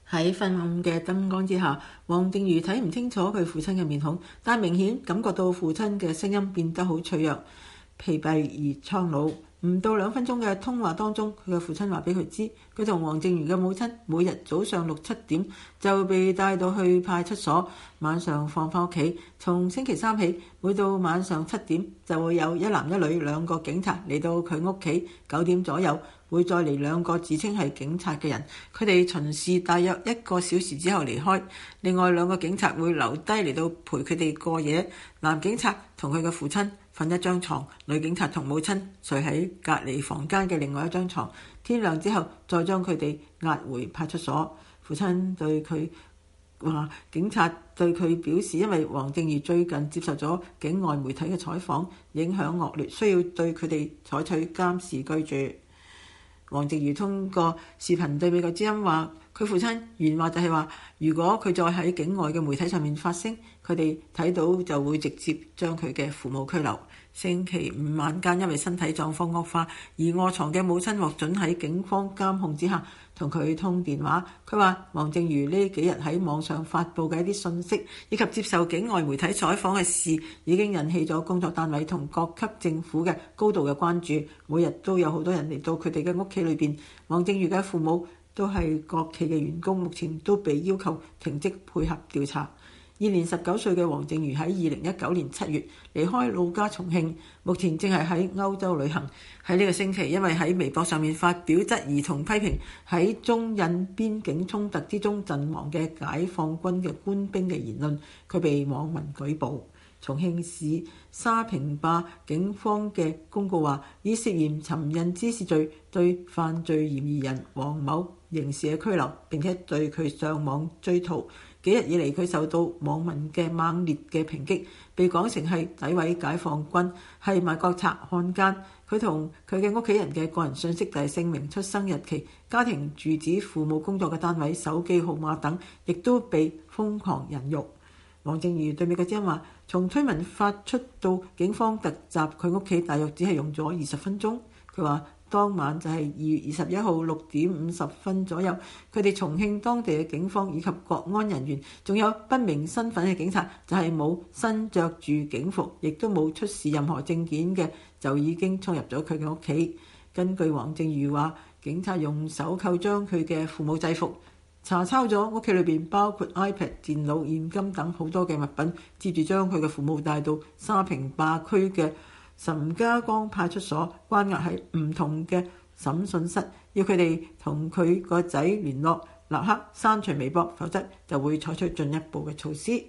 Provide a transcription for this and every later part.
喺昏暗嘅燈光之下，黃靜瑜睇唔清楚佢父親嘅面孔，但明顯感覺到父親嘅聲音變得好脆弱、疲憊而蒼老。唔到2分鐘嘅通話當中，佢嘅父親話俾佢知，佢同黃靜瑜嘅母親每日早上6、7點就被帶到去派出所，晚上放返屋企。從星期3起，每到晚上7點就會有一男一女2個警察嚟到佢屋企。9點左右會再嚟2個自稱係警察嘅人，佢哋巡視大約1個小時之後離開。另外2個警察會留低嚟到陪佢哋過夜。男警察同佢嘅父親瞓一張床，女警察同母親睡喺隔離房間嘅另外一張床。天亮之後再將佢哋押回派出所。父親對佢話，警察對佢表示，因為黃靜瑜最近接受咗境外媒體嘅採訪，影響惡劣，需要對佢哋採取監視居住。黃靜瑜通過視頻對美國之音話，佢父親原話就係話，如果佢再喺境外嘅媒體上面發聲，佢哋睇到就會直接將佢嘅父母拘留。星期5晚間，因為身體狀況惡化而臥床嘅母親獲准喺警方監控之下同佢通電話。佢話黃靜瑜呢幾日喺網上發布嘅一啲信息，以及接受境外媒體採訪嘅事，已經引起咗工作單位同各級政府嘅高度嘅關注。每日都有好多人嚟到佢哋嘅屋企裏邊。黃靜瑜嘅父母都係國企嘅員工，目前都被要求停職配合調查。現年19歲嘅黃靜瑜喺2019年7月離開老家重慶，目前正係喺歐洲旅行。喺呢個星期，因為喺微博上面發表質疑同批評喺中印邊境衝突之中陣亡嘅解放軍嘅官兵嘅言論，佢被網民舉報。重慶市沙坪壩警方嘅公告話，以涉嫌尋釁滋事罪對犯罪嫌疑人黃某刑事嘅拘留，並且對佢上網追討。幾日以嚟，佢受到網民嘅猛烈嘅抨擊，被講成係詆毀解放軍、係賣國賊、漢奸。佢同佢嘅屋企人嘅個人信息，就係姓名、出生日期、家庭住址、父母工作嘅單位、手機號碼等，亦都被瘋狂人肉。黃靜瑜對美國之音話，從推文發出到警方突襲佢屋企，大約只係用咗20分鐘。佢話當晚就係2月21號6點50分左右，佢哋重慶當地嘅警方以及國安人員，仲有不明身份嘅警察，就係冇身着住警服，亦都冇出示任何證件嘅，就已經衝入咗佢嘅屋企。根據黃靜瑜話，警察用手扣將佢嘅父母制服，查抄咗屋企裏邊包括 iPad、電腦、現金等好多嘅物品，接住將佢嘅父母帶到沙坪壩區嘅岑家崗派出所，關押喺唔同嘅審訊室，要佢哋同佢個仔聯絡，立刻刪除微博，否則就會採取進一步嘅措施。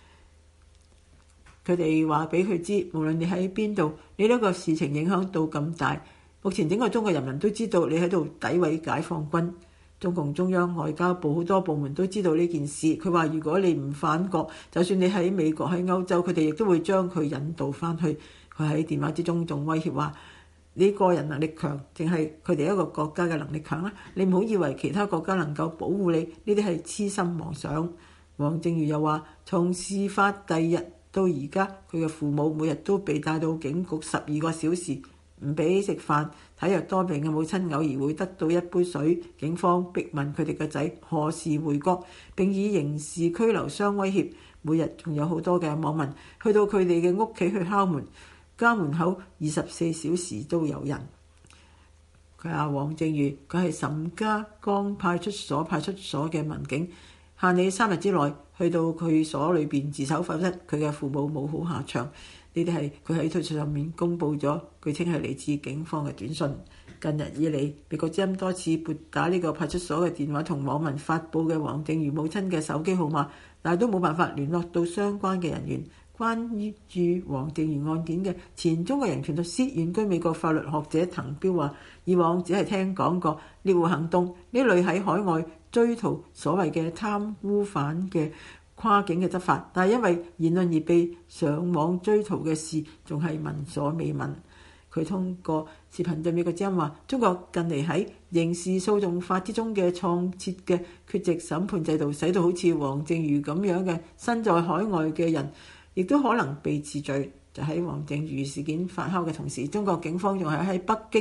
佢哋話俾佢知，無論你喺邊度，你呢個事情影響到咁大，目前整個中國人民都知道你喺度詆毀解放軍。中共中央外交部好多部門都知道呢件事。佢話如果你唔反國，就算你喺美國、喺歐洲，佢哋亦都會將佢引導翻去。佢喺電話之中仲威脅話，你個人能力強，淨係佢哋一個國家嘅能力強啦。你唔好以為其他國家能夠保護你，呢啲係痴心妄想。黃靜瑜又話，從事發第2日到而家，佢嘅父母每日都被帶到警局12個小時，唔俾食飯。體弱多病嘅母親偶爾會得到一杯水。警方逼問佢哋個仔何時回國，並以刑事拘留相威脅。每日仲有好多嘅網民去到佢哋嘅屋企去敲門，家門口24小時都有人。佢話黃靜瑜佢係岑家崗派出所嘅民警，限你3日之內去到佢所裏邊自首，否則佢嘅父母冇好下場。呢啲係佢喺推特上面公佈咗，據稱係嚟自警方嘅短信。近日以嚟，美國之音多次撥打呢個派出所嘅電話同網民發布嘅黃靜瑜母親嘅手機號碼，但係都冇辦法聯絡到相關嘅人員。關於黃靜瑜案件嘅前中國人權律師、遠居美國法律學者滕彪話，以往只係聽講過獵狐行動呢類喺海外追討所謂嘅貪污犯嘅跨境嘅執法，但係因為言論而被上網追討嘅事，仲係聞所未聞。佢通過視頻對美國之音話，中國近嚟喺刑事訴訟法之中嘅創設嘅缺席審判制度，使到好似黃靜瑜咁樣嘅身在海外嘅人，亦都可能被治罪。就喺黃靜瑜事件發酵嘅同時，中國警方仲係喺北京、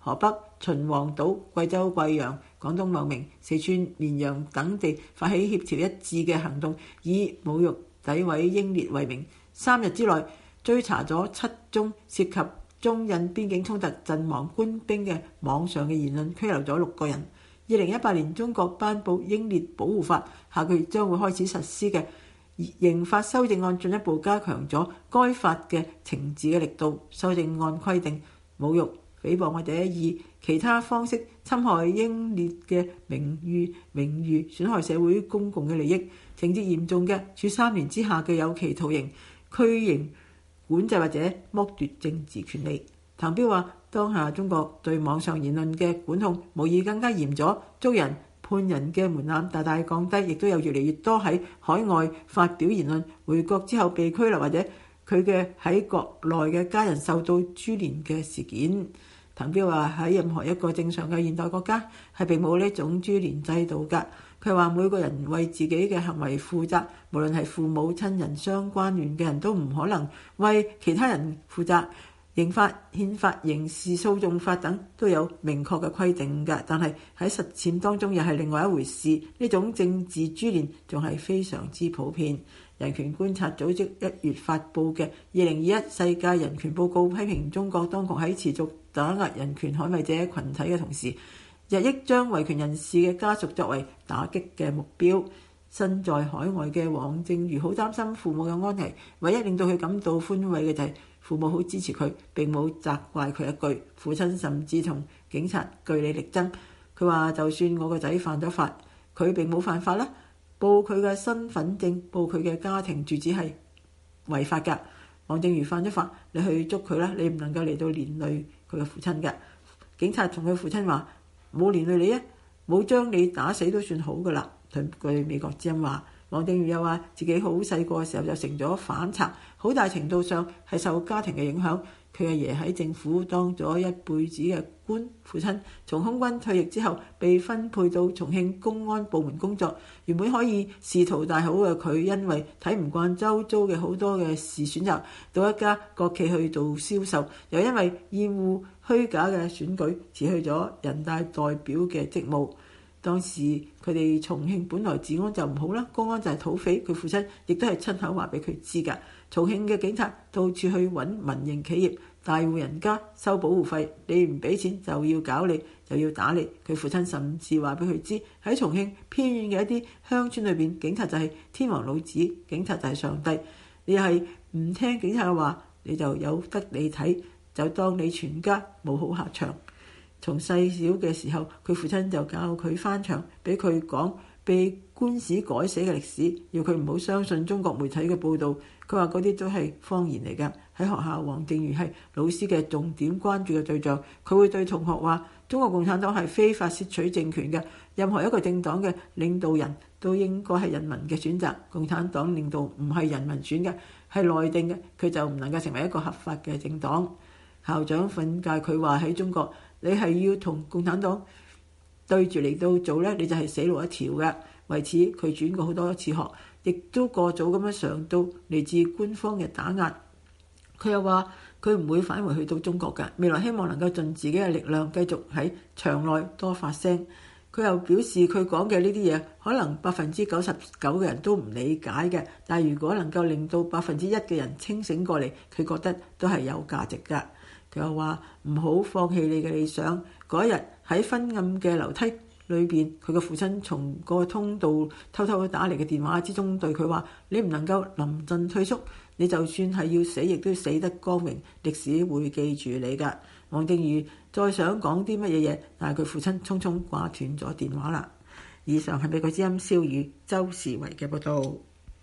河北秦皇島、貴州貴陽、廣東茂名、四川綿陽等地發起協調一致嘅行動，以侮辱詆毀英烈為名，3日之內追查咗7宗涉及中印邊境衝突陣亡官兵嘅網上嘅言論，拘留咗6個人。2018年中國頒布英烈保護法，下個月將會開始實施嘅刑法修正案進一步加強咗該法嘅懲治嘅力度。修正案規定，侮辱、誹謗或者以其他方式侵害英烈嘅名譽、損害社會公共嘅利益，情節嚴重嘅，處3年之下嘅有期徒刑、拘刑、管制或者剝奪政治權利。譚彪話：當下中國對網上言論嘅管控無疑更加嚴咗，捉人判人嘅門檻大大降低，亦都有越嚟越多喺海外發表言論、回國之後被拘留或者佢嘅喺國內嘅家人受到株連嘅事件。譚彪話：喺任何一個正常嘅現代國家係並冇呢種株連制度㗎。佢話每個人為自己嘅行為負責，無論係父母親人相關聯嘅人都唔可能為其他人負責。刑法、憲法、刑事訴訟法等都有明確嘅規定㗎，但係喺實踐當中又係另外一回事。呢種政治株連仲係非常之普遍。人權觀察組織1月發布嘅2021世界人權報告批評中國當局喺持續打壓人權捍衛者群體嘅同時，日益將維權人士嘅家屬作為打擊嘅目標。身在海外嘅王正如好擔心父母嘅安危，唯一令到佢感到寬慰嘅就係父母好支持佢，並冇責怪佢一句。父親甚至同警察據理力爭。佢話：就算我個仔犯咗法，佢並冇犯法啦。報佢嘅身份證、報佢嘅家庭住址係違法㗎。王正如犯咗法，你去捉佢啦，你唔能夠嚟到連累佢嘅父親㗎。警察同佢父親話：冇連累你啊，冇將你打死都算好㗎啦。據美國之音話，王正如又話自己好細個嘅時候就成咗反賊，好大程度上係受家庭嘅影響。佢阿爺喺政府當咗一輩子嘅官，父親從空軍退役之後被分配到重慶公安部門工作。原本可以仕途大好嘅佢，因為睇唔慣周遭嘅好多嘅事，選擇到一家國企去做銷售，又因為厭惡虛假嘅選舉，辭去咗人大代表嘅職務。當時佢哋重慶本來治安就唔好啦，公安就係土匪。佢父親亦都係親口話俾佢知㗎。重慶嘅警察到處去揾民營企業、大戶人家收保護費，你唔俾錢就要搞你，就要打你。佢父親甚至話俾佢知，喺重慶偏遠嘅一啲鄉村裏邊，警察就係天王老子，警察就係上帝。你係唔聽警察嘅話，你就有得你睇，就當你全家冇好下場。從細小嘅時候，佢父親就教佢翻牆，俾佢講被官史改寫嘅歷史，要佢唔好相信中國媒體嘅報導。佢話嗰啲都係謊言嚟㗎。喺學校，王正如係老師嘅重點關注嘅對象。佢會對同學話：中國共產黨係非法竊取政權嘅，任何一個政黨嘅領導人都應該係人民嘅選擇。共產黨領導唔係人民選嘅，係內定嘅，佢就唔能夠成為一個合法嘅政黨。校長訓誡佢話：喺中國，你係要同共產黨對住嚟到做呢，你就係死路一條嘅。為此，佢轉過好多次學，亦都過早咁樣上到嚟自官方嘅打壓。佢又話佢唔會返回去到中國嘅，未來希望能夠盡自己嘅力量繼續喺場內多發聲。佢又表示佢講嘅呢啲嘢可能99%嘅人都唔理解嘅，但係如果能夠令到1%嘅人清醒過嚟，佢覺得都係有價值㗎。佢又話唔好放棄你嘅理想。嗰日喺昏暗嘅樓梯裏邊，佢嘅父親從個通道偷偷打嚟嘅電話之中對佢話：你唔能夠臨陣退縮，你就算係要死，亦都要死得光榮，歷史會記住你㗎。王正如再想講啲乜嘢嘢，但係佢父親匆匆掛斷咗電話啦。以上係美國之音蕭宇周士維嘅報道。